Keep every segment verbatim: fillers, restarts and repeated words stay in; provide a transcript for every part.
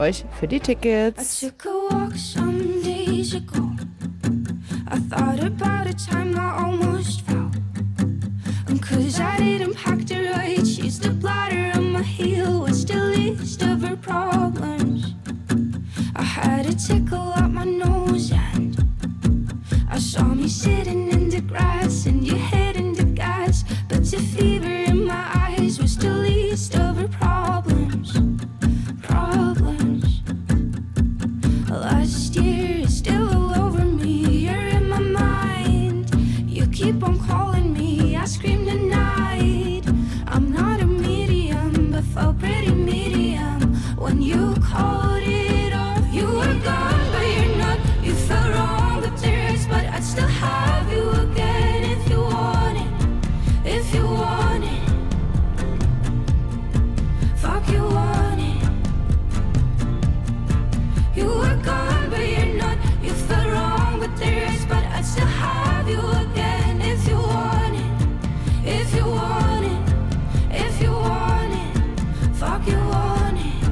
euch für die Tickets. I took a walk some days ago. I thought about a time I almost fell. And cause I didn't pack the right, she's the bladder on my heel. What's the least of her problems? I had a tickle up my nose and I saw me sitting in the grass and your head in the gas. But the fever in my eyes was the least of her problems. Problems. Last year is still all over me. You're in my mind. You keep on calling me. I scream the night. I'm not a medium, but felt pretty medium when you called it off. You were gone, but you're not. You felt wrong, but there is. But I'd still have you again if you want it. If you want it. Fuck, you want it. You were gone, but you're not. You felt wrong, but there is. But I'd still have you again if you want it. If you want it. If you want it. Fuck, you want it.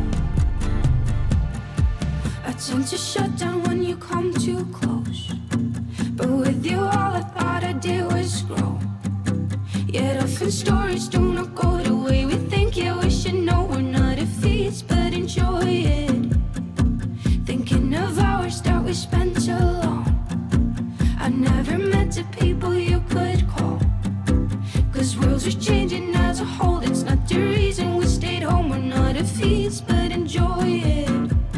I tend to shut down when you come too close. But with you all I thought I did was grow. Yet often stories do not go the way we think. Yeah, we should know we're not a feast, but enjoy it. Thinking of hours that we spent alone. I never met the people you could call. Cause worlds are changing as a whole. It's not the reason we stayed home. We're not a feast, but enjoy it.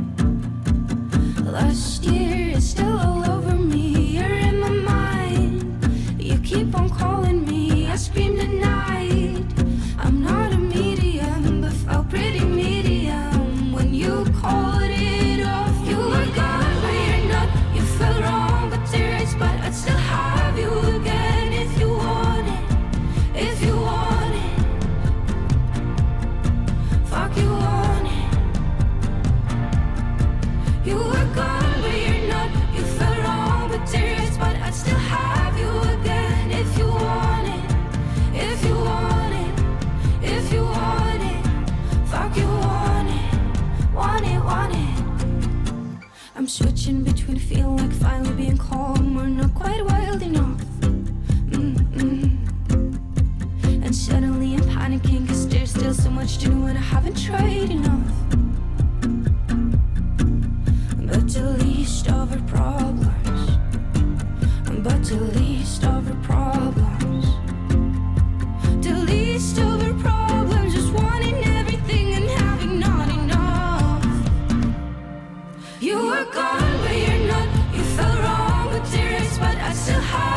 Last year is still all over me. You're in my mind. You keep on calling me. I scream the night. I'm not a medium, but felt pretty medium when you called it off. You were gone, but you're not. You felt wrong, but there is. But I'd still have you again if you want it. If you want it. Fuck, you want it. You were gone, but you're not. You felt wrong, but there is. But I'd still have you again if you want it. If you want it. If you want it. Fuck, you want it. Want it, want it. I'm switching between feeling like finally being calm or not quite wild enough. Mm-mm. And suddenly I'm panicking cause there's still so much to do and I haven't tried enough. But the least of her problems. But the least of her problems. The least of her problems is wanting everything and having not enough. You were gone, but you're not. You felt wrong, but there is. But I still have